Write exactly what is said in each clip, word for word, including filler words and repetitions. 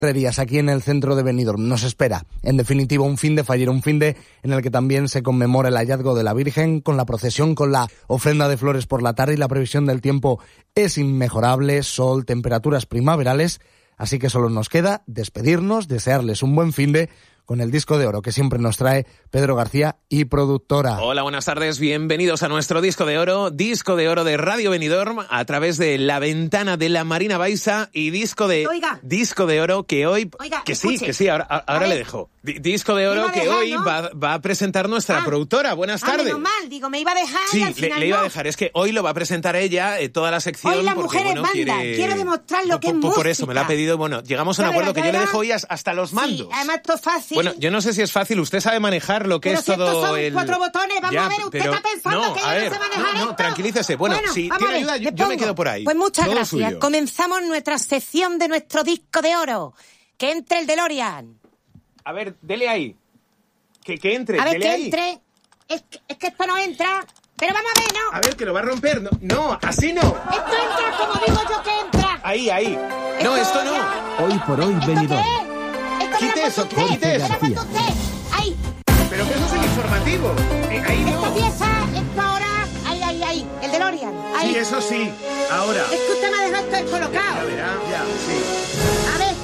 aquí en el centro de Benidorm. Nos espera, en definitiva, un fin de fallero, un fin de en el que también se conmemora el hallazgo de la Virgen, con la procesión, con la ofrenda de flores por la tarde, y la previsión del tiempo es inmejorable, sol, temperaturas primaverales, así que solo nos queda despedirnos, desearles un buen fin de con el disco de oro que siempre nos trae Pedro García y productora. Hola, buenas tardes, bienvenidos a nuestro disco de oro, disco de oro de Radio Benidorm a través de La Ventana de la Marina Baixa y disco de Oiga. disco de oro que hoy Oiga, que escuche. sí, que sí, ahora, ahora le dejo. D- disco de oro iba a que dejar, hoy ¿no? va, va a presentar nuestra Ah. productora. Buenas Ah, tardes. menos mal, digo, me iba a dejar y Sí, al le, final le iba a no. dejar. Es que hoy lo va a presentar ella, eh, toda la sección. Hoy las porque, mujeres bueno, mandan. quiere... Quiero demostrar lo que Por- es por, por eso me lo ha música. pedido. Bueno, llegamos a un Ya acuerdo verá, que ya yo le verá. dejo hoy as- hasta los mandos. Sí, además esto es fácil. Bueno, yo no sé si es fácil. Usted sabe manejar lo que Pero es si estos todo son el... cuatro botones, vamos Ya, a ver, usted pero- está pensando no, que yo a no ver, sé manejar no, no, esto. tranquilícese. Bueno, si vamos tiene a ver, ayuda, yo, le yo me pongo. quedo por ahí. Pues muchas Todo gracias. suyo. Comenzamos nuestra sección de nuestro disco de oro. Que entre el DeLorean. A ver, dele ahí. Que, que entre, A ver, dele que ahí. entre. Es que, es que esto no entra. Pero vamos a ver, ¿no? A ver, que lo va a romper. No, no, así no. Esto entra como digo yo que entra. Ahí, ahí. No, esto no. ya- Hoy por hoy, ¿Esto Benidorm. qué es? Esto me Quite lo ha eso, puesto usted. quite Me eso. lo ha puesto usted. Ahí. Pero que eso es el informativo. Eh, ahí Esta no. pieza, esto ahora. Ahí, ahí, ahí. El DeLorean. Ahí. Sí, eso sí. Ahora. Es que usted me ha dejado esto Ya descolocado. verá, ya, sí. A ver.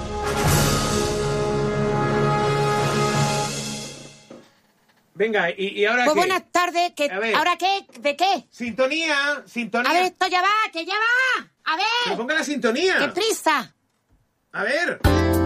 Venga, ¿y, y ahora Pues qué? buenas tardes. Que, A ver. ¿Ahora qué? ¿De qué? Sintonía, sintonía. A ver, esto ya va, que ya va. A Pero ver. ponga la sintonía. ¡Qué prisa! A ver.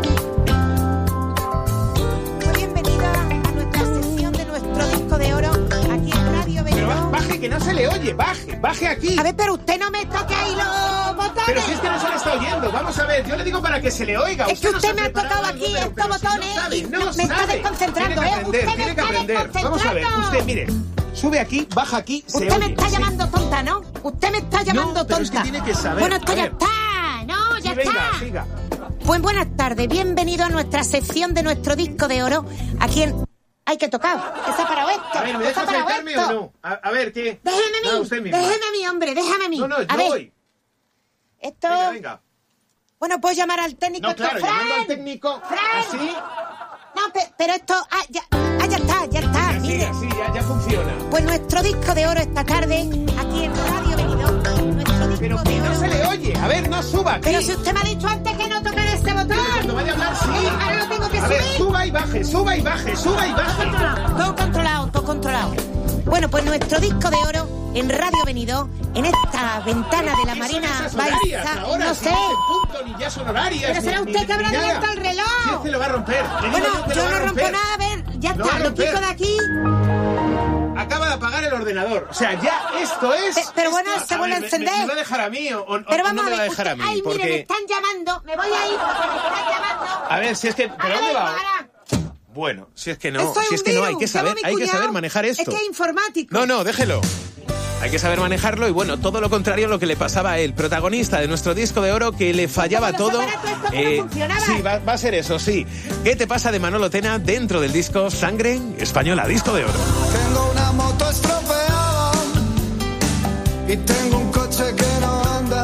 Pues bienvenida a nuestra sección de nuestro disco de oro aquí en Radio Pero ba- Benidorm. baje, que no se le oye. Baje, baje aquí. A ver, pero usted no me toque ahí los botones. Pero si es que no se le está oyendo. Vamos a ver, yo le digo para que se le oiga. Es que no se usted ha me ha preparado tocado algo, aquí pero- estos pero si botones no sabe, y no me está sabe. desconcentrando, Tiene que ¿eh? aprender, Usted me tiene que está aprender. Vamos a ver, desconcentrando. usted, mire. Sube aquí, baja aquí, se Usted me oye. está Sí. llamando tonta, ¿no? Usted me está llamando No, pero es tonta. que tiene que saber. Bueno, esto A ya ver. está. No, ya Sí, está. venga, siga. Pues buenas tardes, bienvenido a nuestra sección de nuestro disco de oro. Aquí en... ¡Ay, que tocado! ¿Qué se ha parado esto? A ver, ¿me ¿Qué se deja ha parado sentarme esto? o no? A, a ver, ¿qué? Déjeme a No, mí, usted misma. déjeme a mí, hombre, déjame a mí. No, no, a yo ver, voy. esto... Venga, venga. Bueno, puedo llamar al técnico. No, esto- claro, ¡Fran! llamando al técnico. ¡Fran! Así. No, pe- pero esto... Ah, ya, ah, ya está, ya está, Así, mire. así, ya, ya funciona. Pues nuestro disco de oro esta tarde, aquí en Radio Benidorm. Nuestro disco Pero de que no oro. se le oye. A ver, no suba aquí. Pero si usted me ha dicho antes que no tocara ese botón. Pero cuando vaya a hablar, sí. Oye, ahora lo tengo que A ver, subir. suba y baje, suba y baje, suba y baje. Todo controlado, todo controlado. Bueno, pues nuestro disco de oro en Radio Benidorm, en esta ventana de la ¿Qué Marina son esas horarias Baixa, ahora? no Si sé. no es el punto, ni ya son horarias. Pero será ni- usted ni- que habrá ni nada. abierto el reloj. Si es que lo va a romper. Le digo Bueno, que lo yo va a no rompo romper. nada, a ver, ya Lo va a está, lo romper. quito de aquí. Acaba de apagar el ordenador. O sea, ya esto es... Pe- pero bueno, esto- se vuelve a ver, me- encender. ¿Me, me va a dejar a mí o, o- Pero o vamos no me a va a ver, dejar a usted- mí? ay, Porque... mire, me están llamando, me voy a ir porque me están llamando. A ver, si es que... ¿Pero Ahora dónde vengo, va? ahora. Bueno, si es que no, Esto es si es un que no, hay virus, que saber, llamo a mi hay que cuñado. saber manejar esto. Es que es informático. No, no, déjelo. Hay que saber manejarlo y bueno, todo lo contrario a lo que le pasaba a él, protagonista de nuestro disco de oro, que le fallaba Como los todo. aparatos estos que no funcionaban. sí, va, va a ser eso, sí. ¿Qué te pasa de Manolo Tena dentro del disco Sangre Española, disco de oro? Tengo una moto estropeada y tengo un coche que no anda.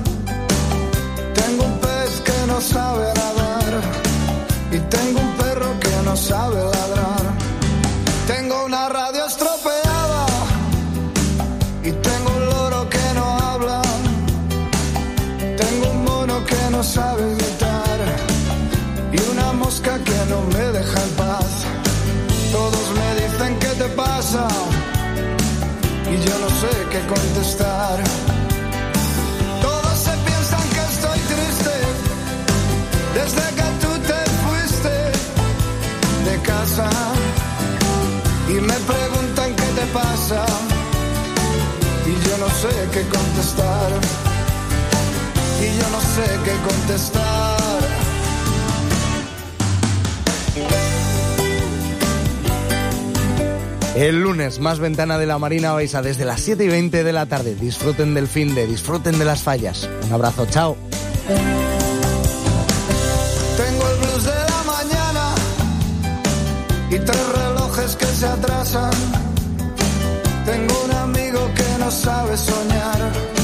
Tengo un pez que no sabe nadar y tengo un perro que no sabe ladrar. Tengo una radio estropeada y tengo un loro que no habla. Tengo un mono que no sabe gritar y una mosca que no me deja en paz. Todos me dicen ¿qué te pasa? Y yo no sé qué contestar. Todos se piensan que estoy triste desde que tú te fuiste de casa y me preguntan ¿qué te pasa? Y yo no sé qué contestar. Y yo no sé qué contestar. El lunes, más ventana de la Marina Baixa desde las siete y veinte de la tarde. Disfruten del fin de, disfruten de las fallas. Un abrazo, chao. Tengo el blues de la mañana y tres relojes que se atrasan. Tengo un amigo que no sabe soñar.